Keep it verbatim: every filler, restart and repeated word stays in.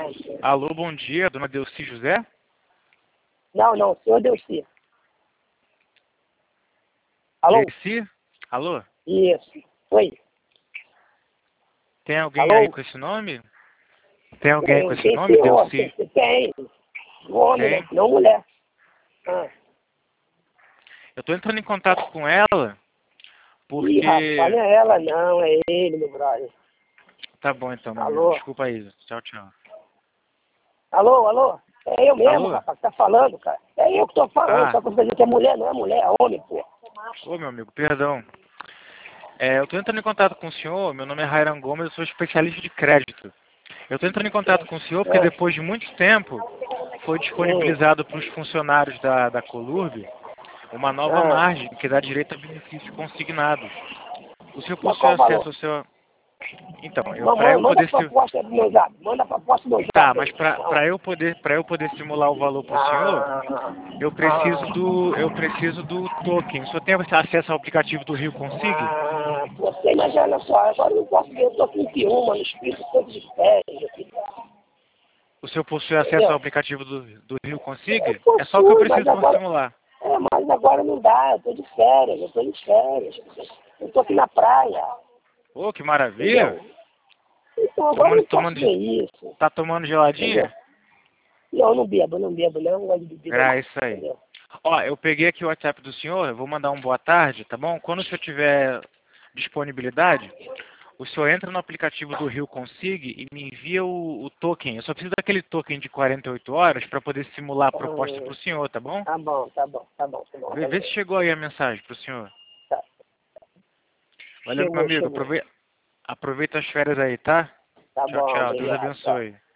Alô, bom dia, dona Delci José? Não, não, senhor Delci. Alô? Delci? Alô? Isso. Oi. Tem alguém Alô? aí com esse nome? Tem alguém aí com Tem, esse tem nome, senhor, Delci? tem, tem. Homem, Tem? né? Não mulher. Ah. Eu tô entrando em contato com ela Ih, rapaz, porque... não é ela não, é ele, meu brother. Tá bom então, meu amigo. Alô? Desculpa aí. Tchau, tchau. Alô, alô? É eu mesmo, Alô? rapaz, que tá falando, cara. É eu que tô falando, Ah, só que você dizer que é mulher, não é mulher, é homem, pô. ô meu amigo, perdão. É, eu tô entrando em contato com o senhor, meu nome é Rairan Gomes, eu sou especialista de crédito. Eu tô entrando em contato com o senhor porque Ah, depois de muito tempo foi hum, disponibilizado para os funcionários da, da Colurb uma nova ah. margem que dá direito a benefícios consignados. O senhor Mas possui qual o valor? acesso ao seu... Então, eu, para Mamãe, eu manda a poder... sim- proposta pro meu zap, manda a proposta do meu Tá, zap mas aí. para eu poder, para eu poder simular o valor para o senhor, Ah, eu preciso ah. do, eu preciso do token. O senhor tem acesso ao aplicativo do Rio Consig? Ah, você, mas olha só, agora eu não posso ver, eu tô com vinte e um, mano, Espírito Santo de férias aqui, O senhor possui acesso ao entendeu? aplicativo do, do Rio Eu Consig? É só o que eu possui, mas preciso para agora, simular. é, mas agora não dá, eu tô de férias, eu tô de férias, eu tô aqui na praia, Ô, que maravilha! entendeu? Então agora eu Tomando, não posso tomando, ver isso, tá tomando entendeu? geladinha? Não, eu não bebo, eu não bebo, não, não gosto de bebida É não, isso aí. entendeu? Ó, eu peguei aqui o WhatsApp do senhor, eu vou mandar um boa tarde, tá bom? Quando o senhor tiver disponibilidade, o senhor entra no aplicativo do Rio Consig e me envia o, o token. Eu só preciso daquele token de quarenta e oito horas para poder simular a proposta para Hum, o senhor, tá bom? tá bom, tá bom, tá bom, tá bom, Vê, vê beleza. se chegou aí a mensagem para o senhor. Tá. Valeu, meu Chegou, amigo. chegou. Aproveita, aproveita as férias aí, tá? Tá Tchau, bom, tchau. Deus obrigado, tá. abençoe.